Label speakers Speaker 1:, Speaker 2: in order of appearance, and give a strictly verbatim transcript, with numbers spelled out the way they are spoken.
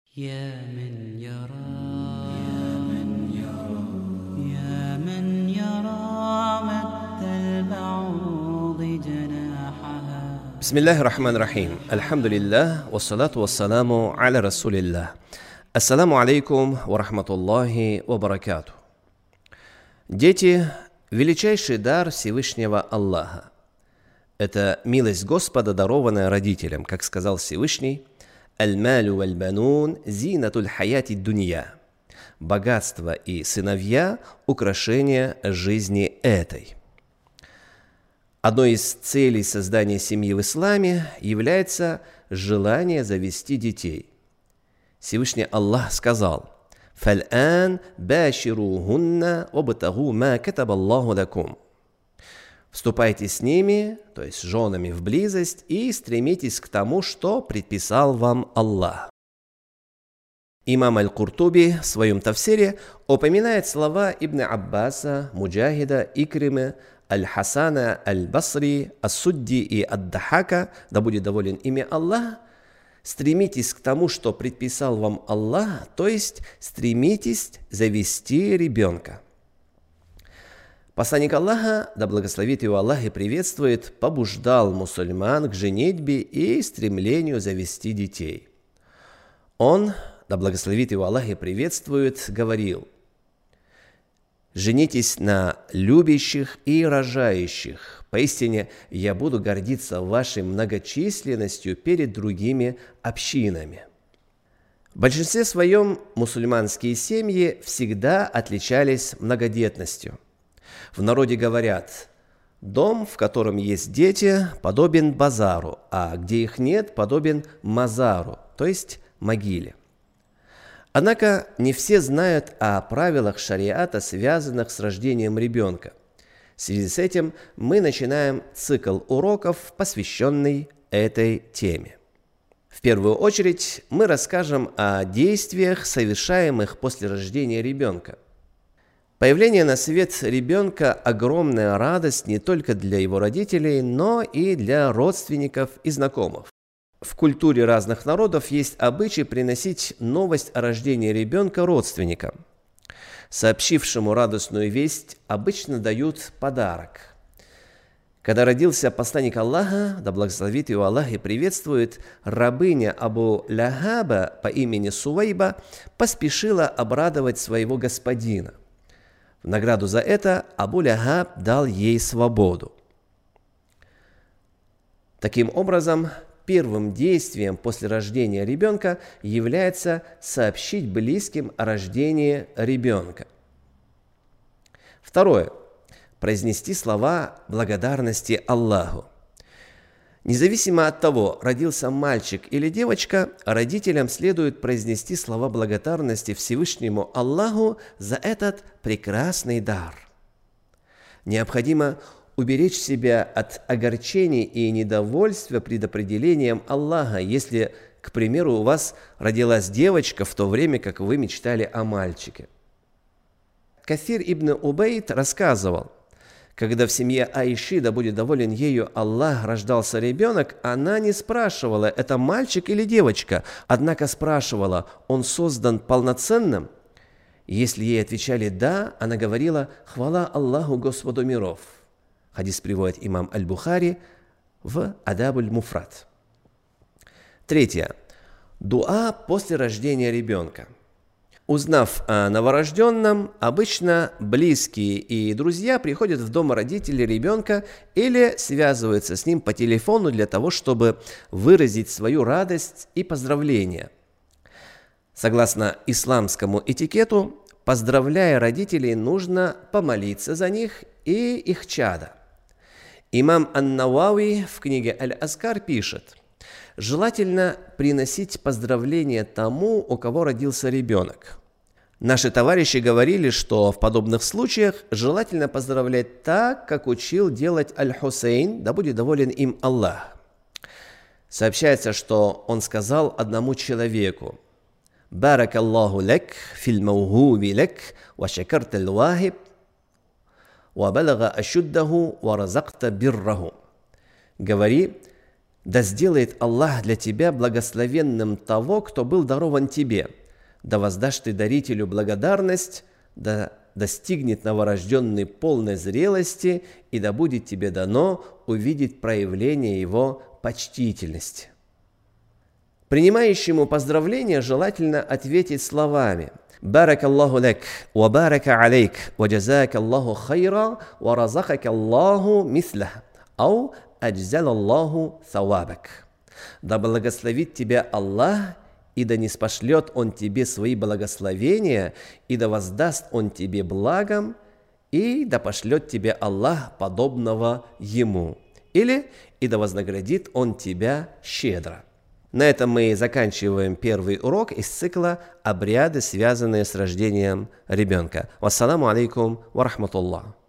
Speaker 1: يا من يرى يا من يرى يا من يرى مد البعوض جناحها.
Speaker 2: بسم الله الرحمن الرحيم. الحمد لله والصلاة والسلام على رسول الله. Ассаламу алейкум ва рахматуллахи ва баракату. Дети – величайший дар Всевышнего Аллаха. Это милость Господа, дарованная родителям, как сказал Всевышний: «Аль-малю валь-банун зинатуль хаяти дунья». Богатство и сыновья – украшение жизни этой. Одной из целей создания семьи в исламе является желание завести детей. Всевышний Аллах сказал: «Фал'ан баширухунна вабтагу ма катаба Аллаху лакум». Вступайте с ними, то есть с женами, в близость и стремитесь к тому, что предписал вам Аллах. Имам Аль-Куртуби в своем тафсире упоминает слова Ибн Аббаса, Муджахида, Икримы, Аль-Хасана, Аль-Басри, Ас-Судди и Ад-Дахака, да будет доволен ими Аллах: стремитесь к тому, что предписал вам Аллах, то есть стремитесь завести ребенка. Посланник Аллаха, да благословит его Аллах и приветствует, побуждал мусульман к женитьбе и стремлению завести детей. Он, да благословит его Аллах и приветствует, говорил: «Женитесь на любящих и рожающих. Поистине я буду гордиться вашей многочисленностью перед другими общинами». В большинстве своем мусульманские семьи всегда отличались многодетностью. В народе говорят: дом, в котором есть дети, подобен базару, а где их нет, подобен мазару, то есть могиле. Однако не все знают о правилах шариата, связанных с рождением ребенка. В связи с этим мы начинаем цикл уроков, посвященный этой теме. В первую очередь мы расскажем о действиях, совершаемых после рождения ребенка. Появление на свет ребенка – огромная радость не только для его родителей, но и для родственников и знакомых. В культуре разных народов есть обычай приносить новость о рождении ребенка родственникам. Сообщившему радостную весть обычно дают подарок. Когда родился посланник Аллаха, да благословит его Аллах и приветствует, рабыня Абу Ляхаба по имени Сувайба поспешила обрадовать своего господина. В награду за это Абу Ляхаб дал ей свободу. Таким образом, первым действием после рождения ребенка является сообщить близким о рождении ребенка. Второе. Произнести слова благодарности Аллаху. Независимо от того, родился мальчик или девочка, родителям следует произнести слова благодарности Всевышнему Аллаху за этот прекрасный дар. Необходимо уберечь себя от огорчений и недовольства предопределением Аллаха, если, к примеру, у вас родилась девочка в то время, как вы мечтали о мальчике. Кафир ибн Убейд рассказывал: когда в семье Аиши, да будет доволен ею Аллах, рождался ребенок, она не спрашивала, это мальчик или девочка, однако спрашивала, он создан полноценным? Если ей отвечали «да», она говорила: «Хвала Аллаху, Господу миров». Хадис приводит имам Аль-Бухари в Адабуль-Муфрат. Третье. Дуа после рождения ребенка. Узнав о новорожденном, обычно близкие и друзья приходят в дом родителей ребенка или связываются с ним по телефону для того, чтобы выразить свою радость и поздравления. Согласно исламскому этикету, поздравляя родителей, нужно помолиться за них и их чада. Имам Ан-Навави в книге Аль-Азкар пишет: желательно приносить поздравления тому, у кого родился ребенок. Наши товарищи говорили, что в подобных случаях желательно поздравлять так, как учил делать Аль-Хусейн, да будет доволен им Аллах. Сообщается, что он сказал одному человеку: «Барак Аллаху лак фил маухуби лак ва шакарта аль-вахиб ва балага ашуддаху ва разакта бирраху». Говори: Да сделает Аллах для тебя благословенным того, кто был дарован тебе. Да воздашь ты дарителю благодарность, да достигнет новорожденный полной зрелости, и да будет тебе дано увидеть проявление его почтительности. Принимающему поздравления желательно ответить словами: «Барак Аллаху лак, ва барака алейк, ва джазак Аллаху хайра, ва разакак Аллаху мислах, ау аджзал Аллаху савабак». Да благословит тебя Аллах, и да ниспошлет Он тебе свои благословения, и да воздаст Он тебе благом, и да пошлет тебе Аллах подобного Ему. Или и да вознаградит Он тебя щедро. На этом мы заканчиваем первый урок из цикла «Обряды, связанные с рождением ребенка». Вассаламу алейкум ва рахматуллах.